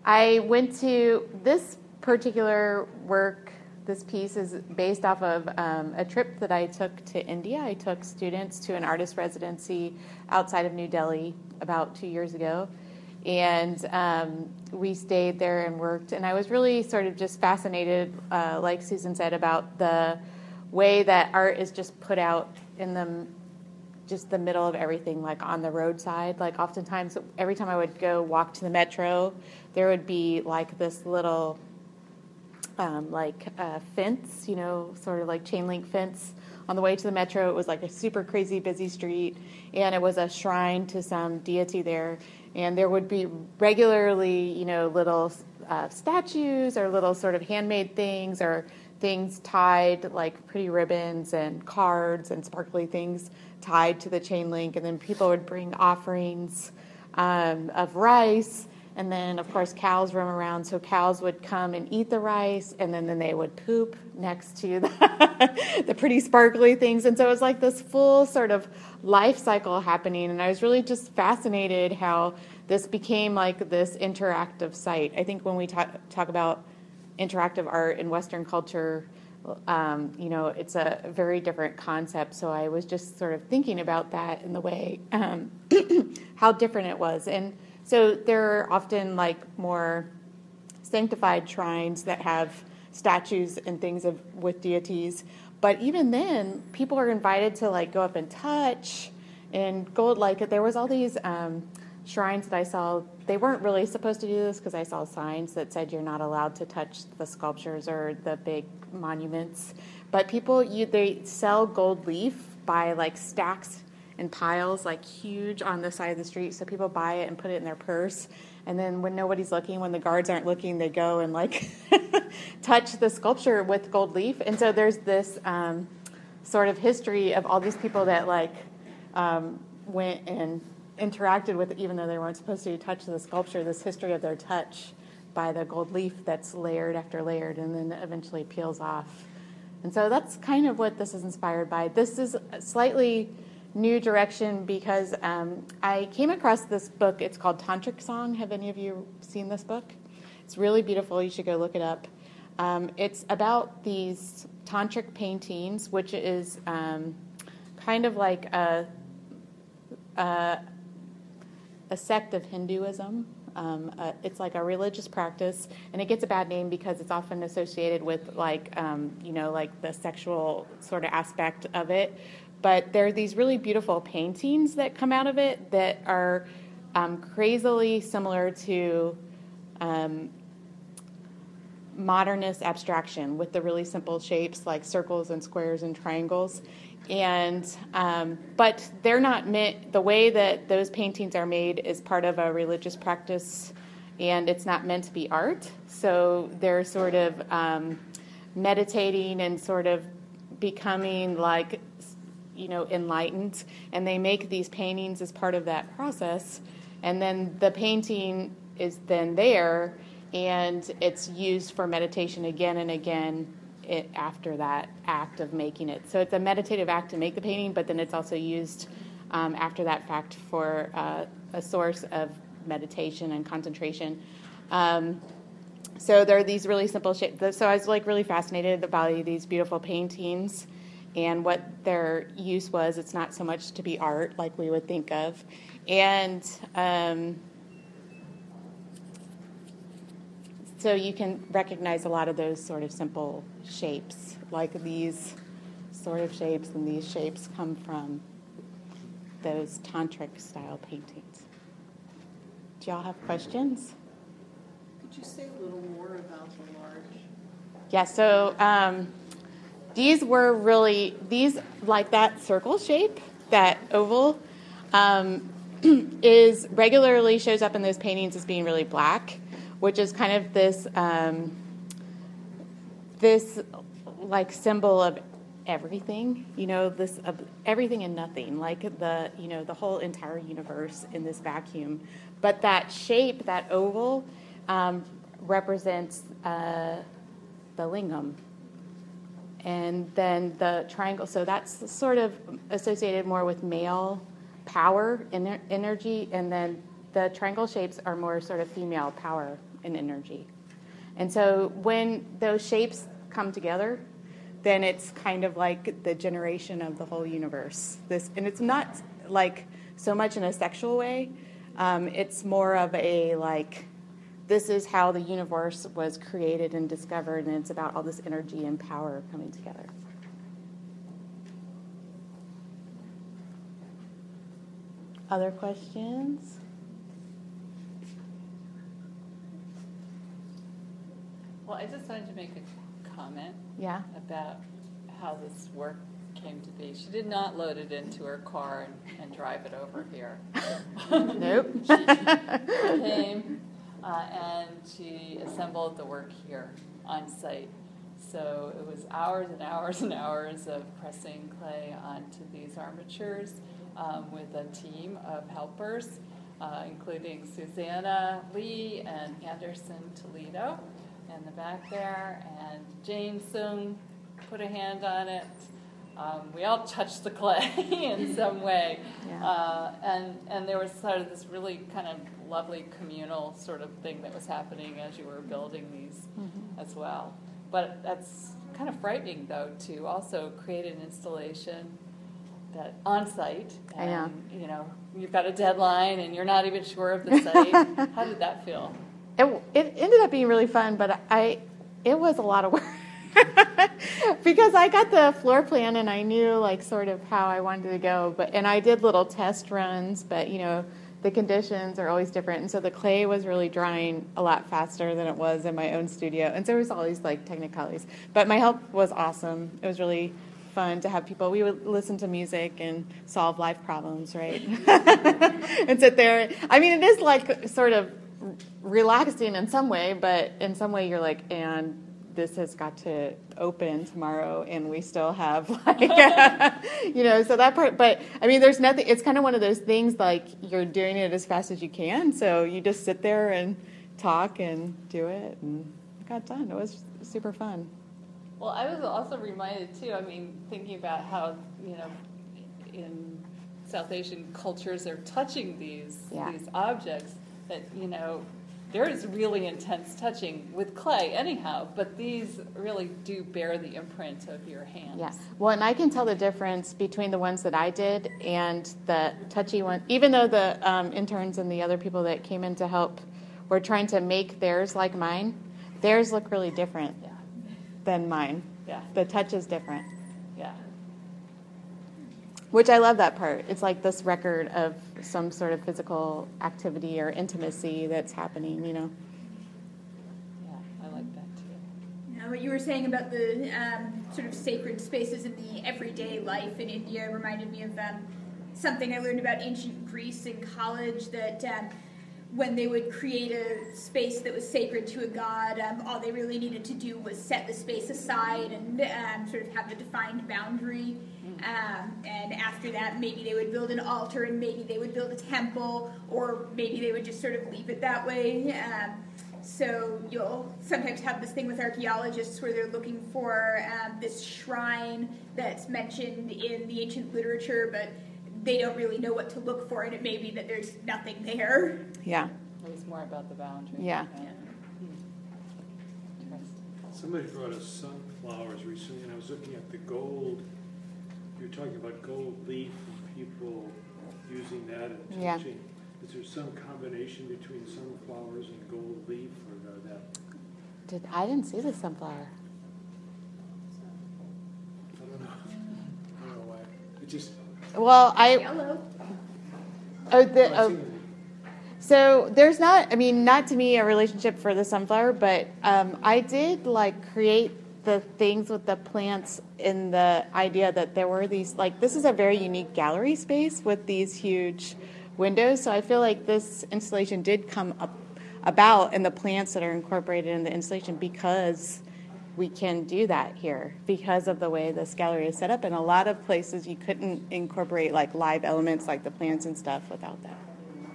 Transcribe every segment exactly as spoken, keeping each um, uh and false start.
I went to this particular work. This piece is based off of um, a trip that I took to India. I took students to an artist residency outside of New Delhi about two years ago. And um, we stayed there and worked. And I was really sort of just fascinated, uh, like Susan said, about the way that art is just put out in the just the middle of everything, like on the roadside. Like oftentimes, every time I would go walk to the metro, there would be like this little um, like uh, fence, you know, sort of like chain link fence on the way to the metro. It was like a super crazy busy street, and it was a shrine to some deity there. And there would be regularly, you know, little uh, statues or little sort of handmade things or things tied, like pretty ribbons and cards and sparkly things tied to the chain link. And then people would bring offerings um, of rice. And then, of course, cows roam around, so cows would come and eat the rice, and then, then they would poop next to the, the pretty sparkly things. And so it was like this full sort of life cycle happening, and I was really just fascinated how this became like this interactive site. I think when we talk, talk about interactive art in Western culture, um, you know, it's a very different concept. So I was just sort of thinking about that in the way, um, how different it was. And so there are often like more sanctified shrines that have statues and things of with deities. But even then, people are invited to like go up and touch and go, like there was all these um, shrines that I saw. They weren't really supposed to do this because I saw signs that said you're not allowed to touch the sculptures or the big monuments. But people, you, they sell gold leaf by like stacks and piles, like huge on the side of the street. So people buy it and put it in their purse. And then when nobody's looking, when the guards aren't looking, they go and like touch the sculpture with gold leaf. And so there's this um, sort of history of all these people that like um, went and interacted with it, even though they weren't supposed to touch the sculpture, this history of their touch by the gold leaf that's layered after layered and then eventually peels off. And so that's kind of what this is inspired by. This is slightly new direction because um, I came across this book. It's called Tantric Song. Have any of you seen this book? It's really beautiful. You should go look it up. Um, it's about these tantric paintings, which is um, kind of like a, a, a sect of Hinduism. Um, uh, it's like a religious practice, and it gets a bad name because it's often associated with like, um, you know, like the sexual sort of aspect of it. But there are these really beautiful paintings that come out of it that are um, crazily similar to um, modernist abstraction with the really simple shapes like circles and squares and triangles. And um, but they're not meant, the way that those paintings are made is part of a religious practice, and it's not meant to be art. So they're sort of um, meditating and sort of becoming like, you know, enlightened, and they make these paintings as part of that process, and then the painting is then there, and it's used for meditation again and again it, after that act of making it. So it's a meditative act to make the painting, but then it's also used um, after that fact for uh, a source of meditation and concentration. Um, so there are these really simple shapes. So I was like really fascinated about these beautiful paintings and what their use was. It's not so much to be art like we would think of. And um, so you can recognize a lot of those sort of simple shapes, like these sort of shapes, and these shapes come from those tantric style paintings. Do y'all have questions? Could you say a little more about the large? Yeah, so um, these were really, these, like that circle shape, that oval, um, is regularly shows up in those paintings as being really black, which is kind of this, um, this like symbol of everything, you know, this uh, everything and nothing, like the, you know, the whole entire universe in this vacuum. But that shape, that oval, um, represents uh, the lingam. And then the triangle, so that's sort of associated more with male power, ener- energy, and then the triangle shapes are more sort of female power and energy. And so when those shapes come together, then it's kind of like the generation of the whole universe. This, and it's not like so much in a sexual way. Um, it's more of a like, this is how the universe was created and discovered, and it's about all this energy and power coming together. Other questions? Well, I just wanted to make a comment Yeah. about how this work came to be. She did not load it into her car and, and drive it over here. Nope. She came uh, and she assembled the work here on site. So it was hours and hours and hours of pressing clay onto these armatures um, with a team of helpers, uh, including Susanna Lee and Anderson Toledo in the back there, and Jane Sung put a hand on it. Um, we all touched the clay in some way. Yeah. Uh, and, and there was sort of this really kind of lovely communal sort of thing that was happening as you were building these mm-hmm. as well. But that's kind of frightening, though, to also create an installation that on site, and I know. you know, you've got a deadline and you're not even sure of the site. How did that feel? It, it ended up being really fun, but I it was a lot of work. Because I got the floor plan and I knew like sort of how I wanted to go, but and I did little test runs, but you know the conditions are always different, and so the clay was really drying a lot faster than it was in my own studio, and so there was all these like technicalities. But my help was awesome. It was really fun to have people. We would listen to music and solve life problems, right? And sit there. I mean, it is like sort of relaxing in some way, but in some way you're like, and this has got to open tomorrow, and we still have like, you know, so that part. But I mean, there's nothing. It's kind of one of those things like you're doing it as fast as you can, so you just sit there and talk and do it, and it got done. It was super fun. Well, I was also reminded too. I mean, thinking about how you know, in South Asian cultures, they're touching these Yeah. these objects. That you know. There is really intense touching with clay anyhow, but these really do bear the imprint of your hands. Yeah. Well, and I can tell the difference between the ones that I did and the touchy ones. Even though the um, interns and the other people that came in to help were trying to make theirs like mine, theirs look really different Yeah. than mine. Yeah. The touch is different. Yeah. Which I love that part. It's like this record of some sort of physical activity or intimacy that's happening, you know. Yeah, I like that too. Now, what you were saying about the um, sort of sacred spaces in the everyday life in India reminded me of um, something I learned about ancient Greece in college, that um, when they would create a space that was sacred to a god, um, all they really needed to do was set the space aside and um, sort of have a defined boundary. Um, and after that, maybe they would build an altar, and maybe they would build a temple, or maybe they would just sort of leave it that way. Um, so you'll sometimes have this thing with archaeologists where they're looking for um, this shrine that's mentioned in the ancient literature, but they don't really know what to look for, and it may be that there's nothing there. Yeah. It was more about the boundary. Yeah. yeah. Interesting. Somebody brought us sunflowers recently, and I was looking at the gold. You were talking about gold leaf and people using that and Yeah. teaching. Is there some combination between sunflowers and gold leaf, or no, that? Did I didn't see the sunflower. I don't know. I don't know why. It just. Well, I Yellow. oh the I oh. seen So there's not, I mean, not to me a relationship for the sunflower, but um, I did like create the things with the plants in the idea that there were these, like, this is a very unique gallery space with these huge windows. So I feel like this installation did come up about and the plants that are incorporated in the installation because we can do that here because of the way this gallery is set up. In a lot of places you couldn't incorporate like live elements like the plants and stuff without that.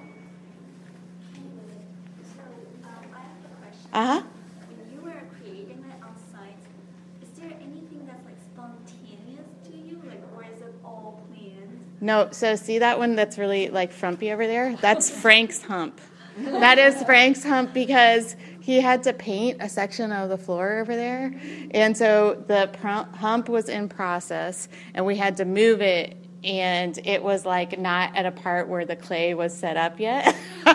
So, um, I have a question. Uh-huh. When you were creating it on site, is there anything that's like spontaneous to you, like, or is it all planned? No, so see that one that's really like frumpy over there? That's Frank's hump. That is Frank's hump because he had to paint a section of the floor over there. And so the pr- hump was in process, and we had to move it, and it was like not at a part where the clay was set up yet.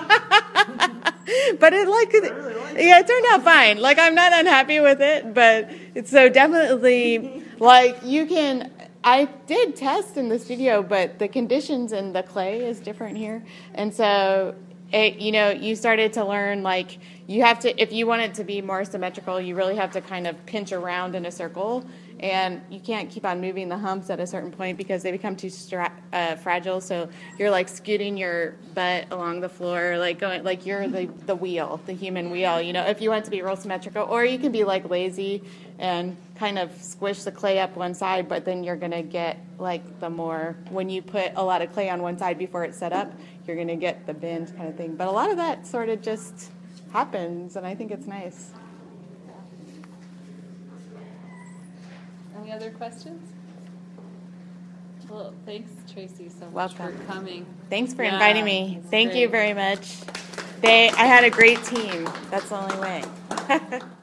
But it like, yeah, it turned out fine. Like, I'm not unhappy with it, but it's so definitely, like, you can, I did test in the studio, but the conditions in the clay is different here. And so, it, you know, you started to learn, like, you have to, if you want it to be more symmetrical, you really have to kind of pinch around in a circle. And you can't keep on moving the humps at a certain point because they become too stra- uh, fragile. So you're like scooting your butt along the floor, like going, like you're the, the wheel, the human wheel. You know, if you want it to be real symmetrical, or you can be like lazy and kind of squish the clay up one side, but then you're gonna get like the more, when you put a lot of clay on one side before it's set up, you're gonna get the bend kind of thing. But a lot of that sort of just happens, and I think it's nice. Any other questions? Well, thanks, Tracy, so much Welcome. for coming. Thanks for Yeah, inviting me. it's Thank great. you very much. They, I had a great team. That's the only way.